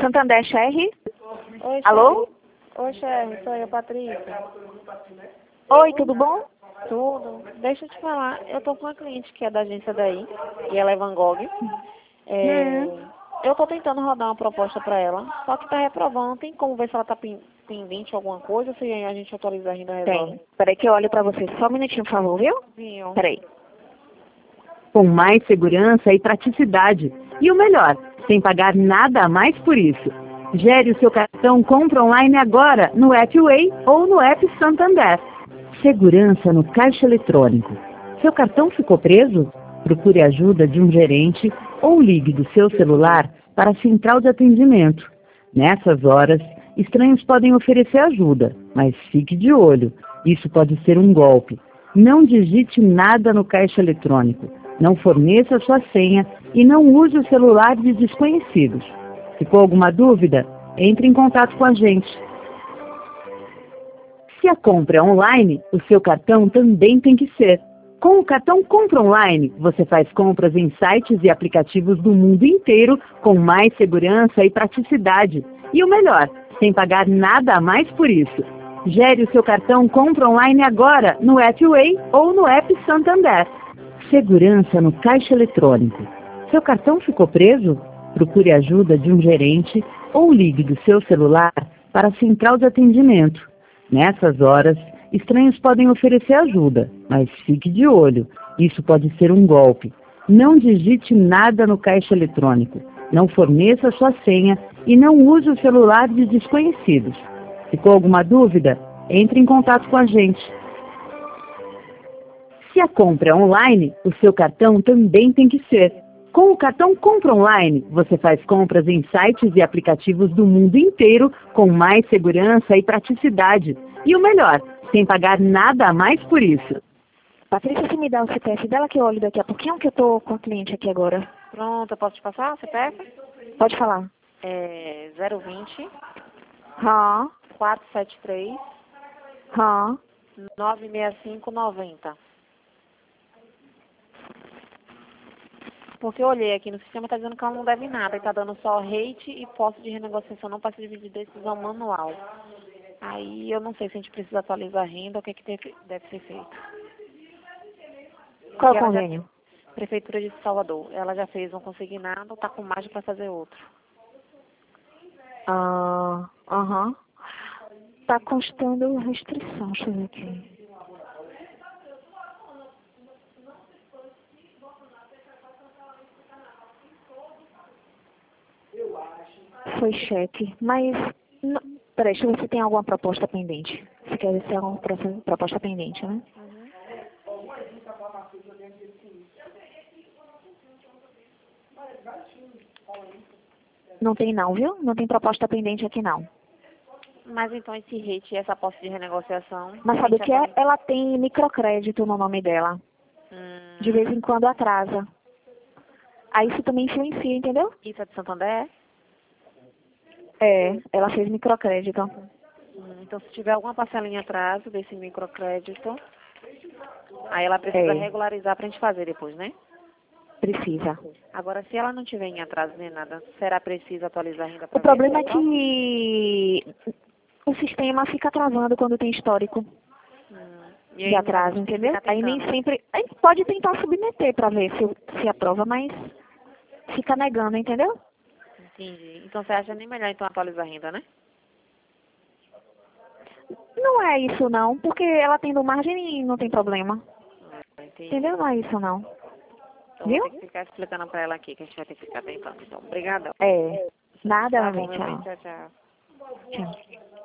Santander, Sherry? Oi, Alô? Oi, Sherry, sou eu, Patrícia. Oi, tudo bom? Tudo. Deixa eu te falar, eu tô com uma cliente que é da agência daí, e ela é Van Gogh. Eu tô tentando rodar uma proposta pra ela, só que tá reprovando. Tem como ver se ela tá pendente alguma coisa, se a gente atualiza a renda resolve? Tem. Peraí que eu olho pra você. Só um minutinho, por favor, viu? Viu? Peraí. Com mais segurança e praticidade. E o melhor, sem pagar nada a mais por isso. Gere o seu cartão Compra Online agora no app Way ou no app Santander. Segurança no caixa eletrônico. Seu cartão ficou preso? Procure a ajuda de um gerente ou ligue do seu celular para a central de atendimento. Nessas horas, estranhos podem oferecer ajuda, mas fique de olho. Isso pode ser um golpe. Não digite nada no caixa eletrônico. Não forneça sua senha e não use o celular de desconhecidos. Ficou alguma dúvida? Entre em contato com a gente. Se a compra é online, o seu cartão também tem que ser. Com o cartão Compra Online, você faz compras em sites e aplicativos do mundo inteiro com mais segurança e praticidade. E o melhor, sem pagar nada a mais por isso. Gere o seu cartão Compra Online agora no app Way ou no app Santander. Segurança no caixa eletrônico. Seu cartão ficou preso? Procure a ajuda de um gerente ou ligue do seu celular para a central de atendimento. Nessas horas, estranhos podem oferecer ajuda, mas fique de olho. Isso pode ser um golpe. Não digite nada no caixa eletrônico. Não forneça sua senha e não use o celular de desconhecidos. Ficou alguma dúvida? Entre em contato com a gente. Se a compra é online, o seu cartão também tem que ser. Com o cartão Compra Online, você faz compras em sites e aplicativos do mundo inteiro com mais segurança e praticidade. E o melhor, sem pagar nada a mais por isso. Patrícia, você me dá o CPF dela que eu olho daqui a pouquinho, que eu tô com a cliente aqui agora. Pronto, eu posso te passar o CPF? Pode falar. É 020 Hã? 473 Hã? 96590. Porque eu olhei aqui no sistema, tá dizendo que ela não deve nada, e tá dando só rate e posse de renegociação não passa de decisão manual. Aí eu não sei se a gente precisa atualizar a renda, o que é que deve ser feito. Qual é Porque o ela já- convênio? Prefeitura de Salvador, ela já fez um consignado, tá com margem para fazer outro. Aham. Tá constando restrição, deixa eu ver aqui. Foi cheque, mas... Peraí, deixa eu ver se tem alguma proposta pendente. Você quer ver se tem alguma proposta pendente, né? Não tem não, viu? Não tem proposta pendente aqui não. Mas então esse rate e essa posse de renegociação... Mas sabe o que é? Ela tem microcrédito no nome dela. De vez em quando atrasa. Aí isso também influencia, entendeu? Isso é de Santander? É, ela fez microcrédito. Então se tiver alguma parcelinha atraso desse microcrédito, aí ela precisa regularizar pra gente fazer depois, né? Precisa. Agora, se ela não tiver em atraso nem nada, será preciso atualizar a renda pra O problema é ver? que o sistema fica travando quando tem histórico E aí, de atraso, entendeu? Aí nem sempre... A gente pode tentar submeter para ver se aprova, mas fica negando, entendeu? Entendi. Então você acha nem melhor então atualizar a renda, né? Não é isso não, porque ela tendo margem não tem problema. Entendi. Entendeu? Não é isso não. Então Viu? vou ter que ficar explicando pra ela aqui, que a gente vai ter que ficar tentando. Então, obrigadão. É. Nada, Tá bom, meu bem, meu bem. tchau. Tchau, tchau. Tchau.